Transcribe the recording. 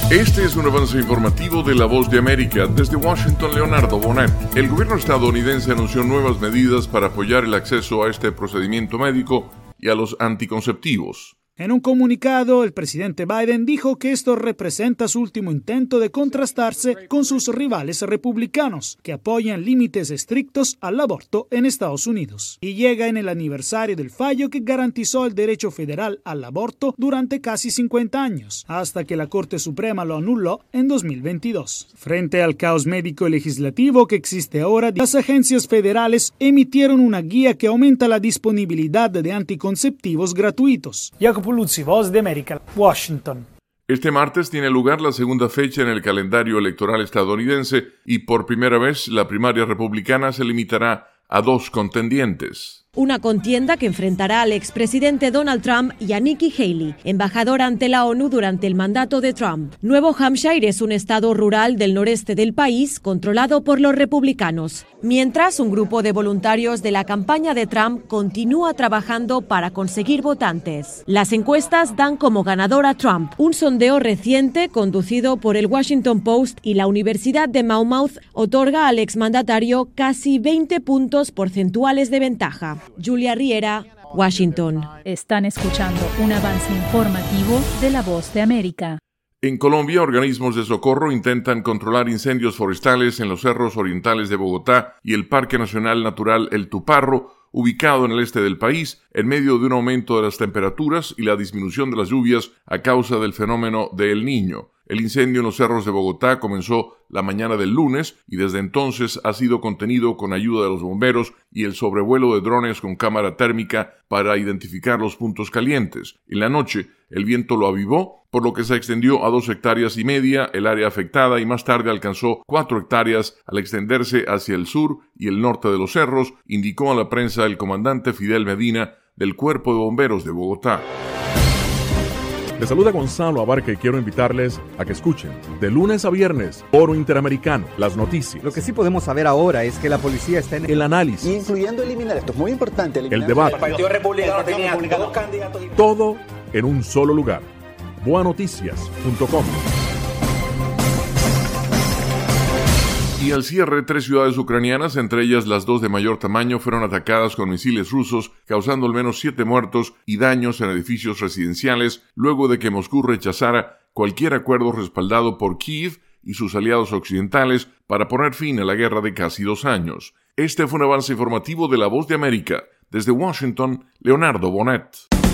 Este es un avance informativo de La Voz de América. Desde Washington, Leonardo Bonet. El gobierno estadounidense anunció nuevas medidas para apoyar el acceso a este procedimiento médico y a los anticonceptivos. En un comunicado, el presidente Biden dijo que esto representa su último intento de contrastarse con sus rivales republicanos, que apoyan límites estrictos al aborto en Estados Unidos. Y llega en el aniversario del fallo que garantizó el derecho federal al aborto durante casi 50 años, hasta que la Corte Suprema lo anuló en 2022. Frente al caos médico y legislativo que existe ahora, las agencias federales emitieron una guía que aumenta la disponibilidad de anticonceptivos gratuitos. Puluzzi, Voz de América, Washington. Este martes tiene lugar la segunda fecha en el calendario electoral estadounidense y por primera vez la primaria republicana se limitará a 2 contendientes. Una contienda que enfrentará al expresidente Donald Trump y a Nikki Haley, embajadora ante la ONU durante el mandato de Trump. Nuevo Hampshire es un estado rural del noreste del país controlado por los republicanos. Mientras, un grupo de voluntarios de la campaña de Trump continúa trabajando para conseguir votantes. Las encuestas dan como ganador a Trump. Un sondeo reciente conducido por el Washington Post y la Universidad de Monmouth otorga al exmandatario casi 20 puntos porcentuales de ventaja. Julia Riera, Washington. Están escuchando un avance informativo de La Voz de América. En Colombia, organismos de socorro intentan controlar incendios forestales en los cerros orientales de Bogotá y el Parque Nacional Natural El Tuparro, ubicado en el este del país, en medio de un aumento de las temperaturas y la disminución de las lluvias a causa del fenómeno de El Niño. El incendio en los cerros de Bogotá comenzó la mañana del lunes y desde entonces ha sido contenido con ayuda de los bomberos y el sobrevuelo de drones con cámara térmica para identificar los puntos calientes. En la noche, el viento lo avivó, por lo que se extendió a 2,5 hectáreas el área afectada y más tarde alcanzó 4 hectáreas al extenderse hacia el sur y el norte de los cerros, indicó a la prensa el comandante Fidel Medina del Cuerpo de Bomberos de Bogotá. Les saluda Gonzalo Abarca y quiero invitarles a que escuchen de lunes a viernes Foro Interamericano, las noticias. Lo que sí podemos saber ahora es que la policía está en el análisis, incluyendo eliminar, esto es muy importante, el debate, el Partido Republicano tenía 2 candidatos, todo en un solo lugar. boanoticias.com. Y al cierre, 3 ciudades ucranianas, entre ellas las 2 de mayor tamaño, fueron atacadas con misiles rusos, causando al menos 7 muertos y daños en edificios residenciales, luego de que Moscú rechazara cualquier acuerdo respaldado por Kiev y sus aliados occidentales para poner fin a la guerra de casi 2 años. Este fue un avance informativo de La Voz de América. Desde Washington, Leonardo Bonet.